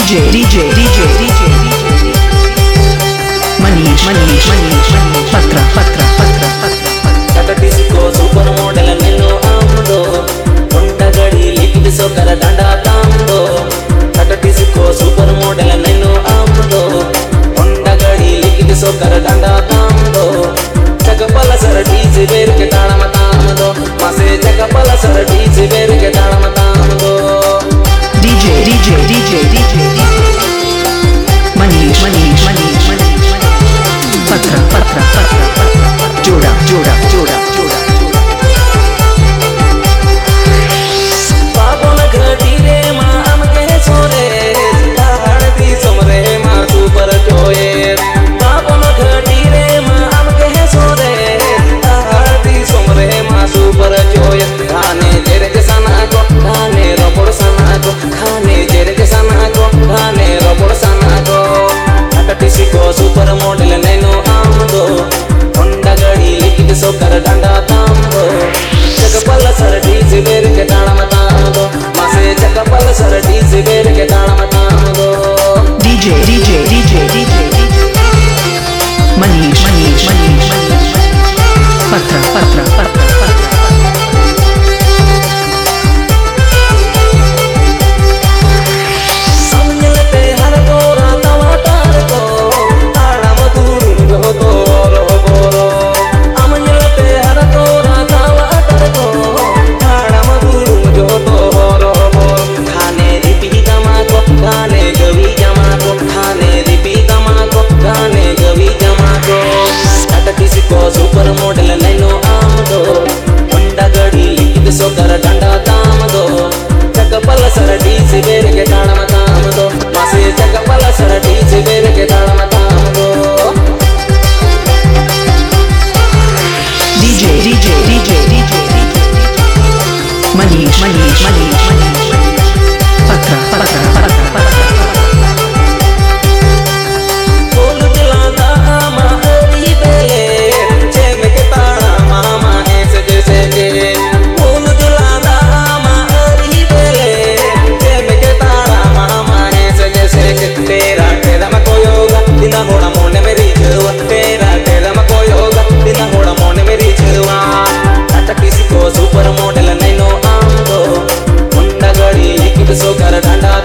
DJ Manish Patra Tata disco super model nenu amdo Honda gadi liquid sokara danda tamdo Tata disco super model nenu amdo Honda gadi liquid sokara danda tamdo Chakapala sar DJ ver ke tala matamdo Mase chakapala sar DJ ver ke tala matamdo DJ Manish Patra Joda Babona ghati re ma amke sore Dahadi somre ma super joye Babona ghati re ma amke sore Dahadi somre ma super joye Khane jere ke sana ko khane robod sana ko khane jere ke sana ko khane robod sana ko Tata disco super model nenu amdo Honda gadi liquid sokar danda tamdo Chakapala sar DJ ver ke tala matamdo Mase chakapala sar DJ ver ke tala matamdo DJ Manish Patra Samnyate har gora tavatar ko Tala madurun jo toro goro Amnyate har gora tavatar ko Tala madurun jo toro goro Khane dipi jama ko khane gavi jama ko khane dipi jama ko khane gavi jama ko Tata disco super model nenu amdo Honda gadi liquid sokar danda tamdo Chakapala sar DJ ver ke tala matamdo Mase chakapala sar DJ ver ke tala matamdo DJ Manish Patra Bol dilanda ama hari bele Chem ke tala mama aise jaise ke Bol dilanda ama hari bele Chem ke tala mama aise jaise ke Tera ma koy hoga dina hoda mone meri jwa Tera ma koy hoga dina hoda mone meri jwa Tata disco super model nenu amdo Honda gadi liquid sokar danda